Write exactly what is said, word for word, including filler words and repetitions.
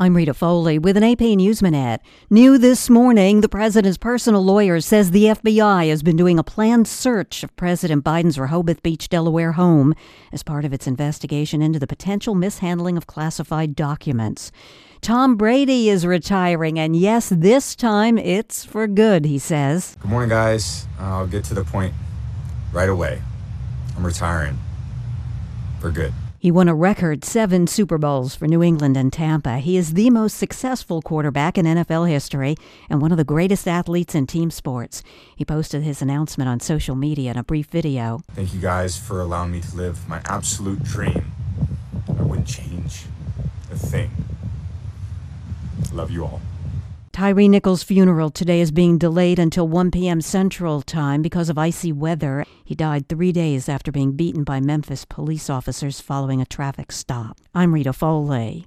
I'm Rita Foley with an A P News Minute. New this morning, the president's personal lawyer says the F B I has been doing a planned search of President Biden's Rehoboth Beach, Delaware home as part of its investigation into the potential mishandling of classified documents. Tom Brady is retiring, and yes, this time it's for good, he says. Good morning, guys. Uh, I'll get to the point right away. I'm retiring for good. He won a record seven Super Bowls for New England and Tampa. He is the most successful quarterback in N F L history and one of the greatest athletes in team sports. He posted his announcement on social media in a brief video. Thank you guys for allowing me to live my absolute dream. I wouldn't change a thing. Love you all. Tyree Nichols' funeral today is being delayed until one p.m. Central Time because of icy weather. He died three days after being beaten by Memphis police officers following a traffic stop. I'm Rita Foley.